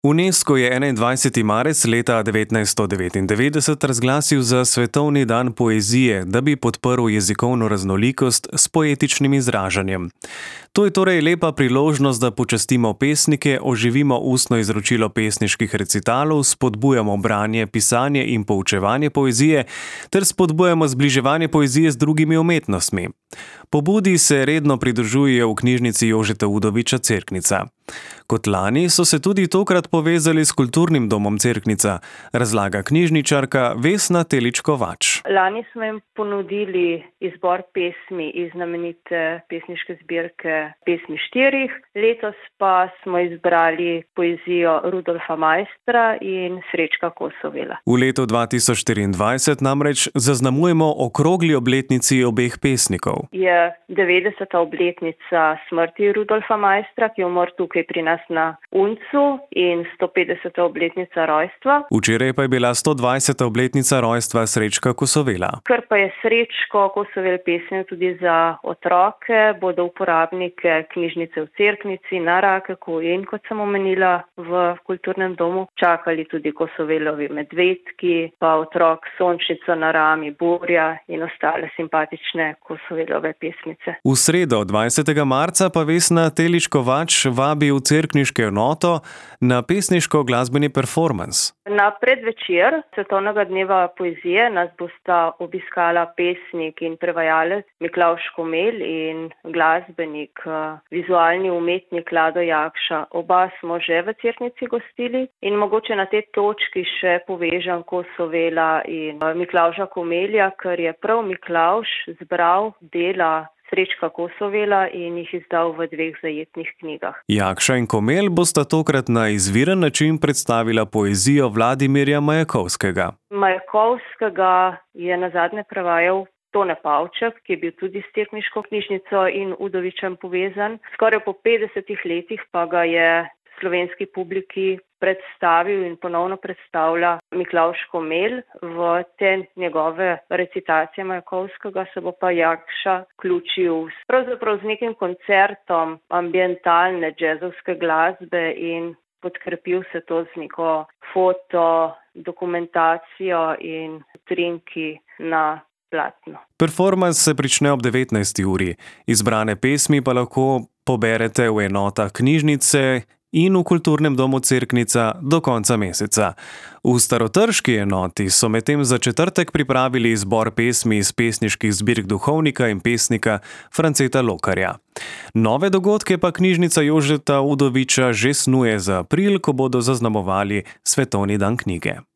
UNESCO je 21. marec leta 1999 razglasil za Svetovni dan poezije, da bi podprl jezikovno raznolikost s poetičnim izražanjem. To je torej lepa priložnost, da počastimo pesnike, oživimo ustno izročilo pesniških recitalov, spodbujamo branje, pisanje in poučevanje poezije ter spodbujamo zbliževanje poezije z drugimi umetnostmi. Pobudi se redno pridružujejo v knjižnici Jožeta Udoviča Cerknica. Kot lani so se tudi tokrat povezali s Kulturnim domom Cerknica, razlaga knjižničarka Vesna Telič-Kovač. Lani smo jim ponudili izbor pesmi iz znamenite pesniške zbirke Pesmi štirih, letos pa smo izbrali poezijo Rudolfa Maistra in Srečka Kosovela. V letu 2024 namreč zaznamujemo okrogli obletnici obeh pesnikov. Je 90. obletnica smrti Rudolfa Maistra, ki je umrl tukaj pri nas na Uncu, in 150. obletnica rojstva. Včeraj pa je bila 120. obletnica rojstva Srečka Kosovela. Ker pa je Srečko Kosovel pesnil tudi za otroke, bodo uporabnike knjižnice v Cerknici, na Rakeku in, kot sem omenila, v Kulturnem domu čakali tudi Kosovelovi medvedki, pa otrok Sončnico na rami, Burja in ostale simpatične Kosovelove pesmice. V sredo 20. marca pa Vesna Telič-Kovač vabi v cerkniško enoto na pesniško-glasbeni performans. Na predvečer Svetovnega dneva poezije nas bosta obiskala pesnik in prevajalec Miklavž Komelj in glasbenik, vizualni umetnik Lado Jakša. Oba smo že v Cerknici gostili in mogoče na tej točki še povežem Kosovela in Miklavža Komelja, ker je prav Miklavž zbral dela Srečka Kosovela in jih izdal v 2 zajetnih knjigah. Jakša in Komelj bosta tokrat na izviren način predstavila poezijo Vladimirja Majakovskega. Majakovskega je nazadnje prevajal Tone Pavček, ki je bil tudi s cerkniško knjižnico in Udovičem povezan. Skoraj po 50 letih pa ga je slovenski publiki predstavil in ponovno predstavlja Miklavž Komelj. V te njegove recitacije Majakovskega se bo pa Jakša vključil pravzaprav z nekim koncertom ambientalne džezovske glasbe in podkrepil se to z neko foto, dokumentacijo in utrinki na platno. Performans se prične ob 19. uri. Izbrane pesmi pa lahko poberete v enotah knjižnice in v Kulturnem domu Cerknica do konca meseca. V starotrški enoti so medtem za četrtek pripravili izbor pesmi iz pesniških zbirk duhovnika in pesnika Franceta Lokarja. Nove dogodke pa knjižnica Jožeta Udoviča že snuje za april, ko bodo zaznamovali Svetovni dan knjige.